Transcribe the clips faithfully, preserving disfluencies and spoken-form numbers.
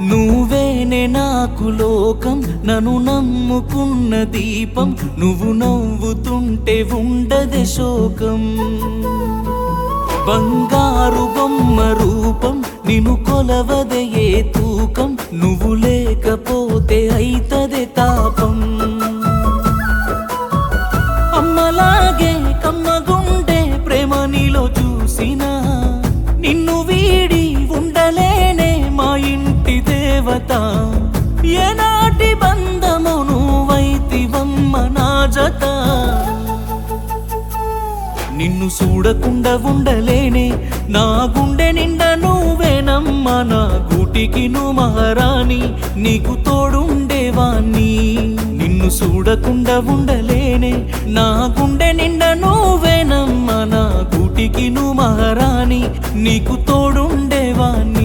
నువ్వేనే నాకు లోకం, నన్ను నమ్ముకున్న దీపం, నువ్వు నవ్వుతుంటే ఉండదే శోకం. బంగారు బొమ్మ రూపం, నిన్ను కొలవదే ఏ తూకం, నువ్వు లేకపోతే అయితదే తాపం. అమ్మలాగే కమ్మగుండే ప్రేమ నీలో చూసినా, నిన్ను వీడి ఉండలేనే మా ఇంటి దేవత. ఏనాటి బంధము నువ్వైతివమ్మ నా జత. నిన్ను చూడకుండా ఉండలేనే, నా గుండె నిండా నువ్వేనమ్మా. నా గూటికి నువ్వు మహారాణి, నీకు తోడుండేవాణ్ణి. నిన్ను చూడకుండా ఉండలేనే, నా గుండె నిండా నువ్వేనమ్మా. నా గూటికి నువ్వు మహారాణి, నీకు తోడుండేవాణ్ణి.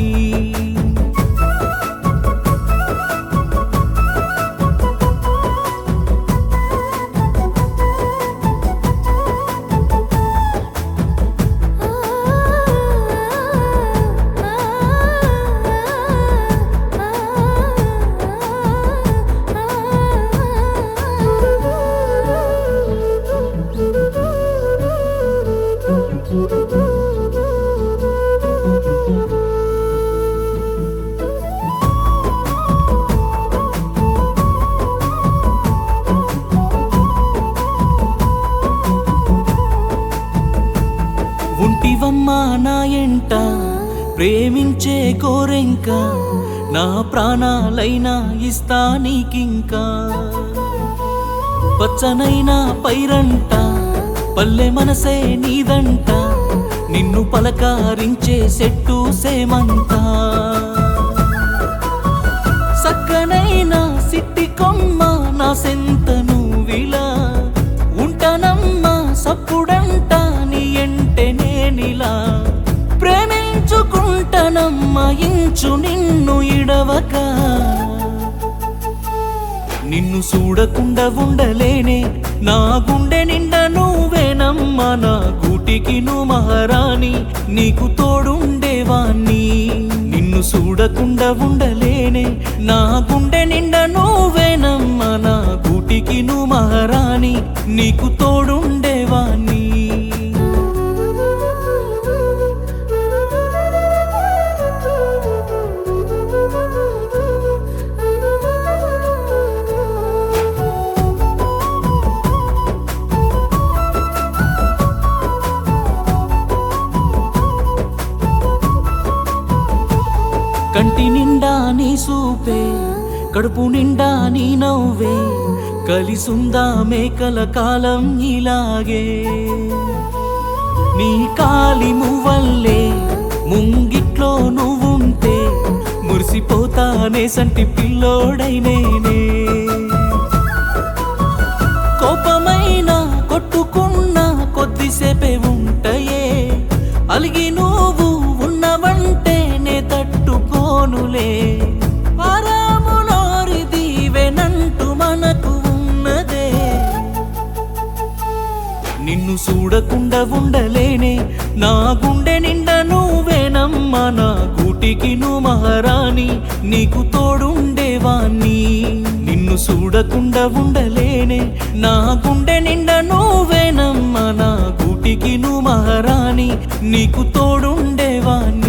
ఉంటివమ్మా నా ఎంట ప్రేమించే కోరెంక, నా ప్రాణాలైనా ఇస్తా నీకింకా. పచ్చనైనా పైరంట, పల్లె మనసే నీదంట, నిన్ను పలకారించే చెట్టు సేమంతా. సక్కనైనా సిట్టి కొమ్మ నా సెంత నువ్విలా, ఉంటానమ్మా సప్పుడంట నీ ఎంటే నేనిలా. ప్రేమించుకుంటానమ్మా ఇంచు నిన్ను ఇడవక. నిన్ను చూడకుండా ఉండలేనే, నా గుండె నిండా నువ్వేనమ్మా. నా గూటికి నువ్వు మహారాణి, నీకు తోడుండేవాణ్ణి. నిన్ను చూడకుండా ఉండలేనే, నా గుండె నిండా నువ్వేనమ్మా. నా గూటికి నువ్వు మహారాణి, నీకు తోడుండేవాణ్ణి. కంటి నిండా నీ సూపే, కడుపు నిండా నీ నవ్వే, కలిసుందా మేకల కాలం ఇలాగే. నీ కాలి మువ్వల్లే ముంగిట్లో నువ్వుంటే, మురిసిపోతానే సంటి పిల్లోడైనేనే. కోపమైనా కొట్టుకున్నా కొద్దిసేపే ఉంటయే, అలిగి నువ్వు ఉన్నవంటే నే తట్టుకోనులే. ఆరాములోరి దీవెనంటూ మనకు ఉన్నదే. నిన్ను చూడకుండా ఉండలేనే, నా గుండె నిండా నువ్వేనమ్మా. నా గూటికి నువ్వు మహారాణి, నీకు తోడుండేవాణ్ణి. నిన్ను చూడకుండా ఉండలేనే, నా గుండె నిండా నువ్వేనమ్మా. నా గూటికి నువ్వు మహారాణి, నీకు తోడుండేవాణ్ణి.